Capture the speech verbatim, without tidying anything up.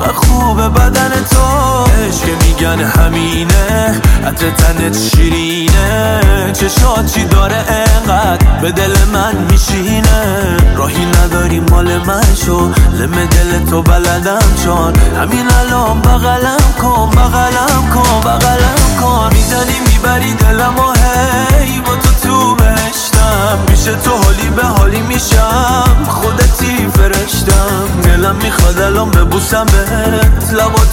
خوبه بدن تو. عشق میگن همینه، عطر تنت شیرینه، چشات چی داره انقدر به دل من میشینه. راهی نداری مال من شو، لم دل تو بلدم چون همین الان بغلم کن بغلم کن بغلم کن. میزنی میبری دلم و هی با تو تو بهشتم، پیش تو حالی به حالی میشم، خودتی فرشتم. دلم میخواد الان ببوسم بهت لبات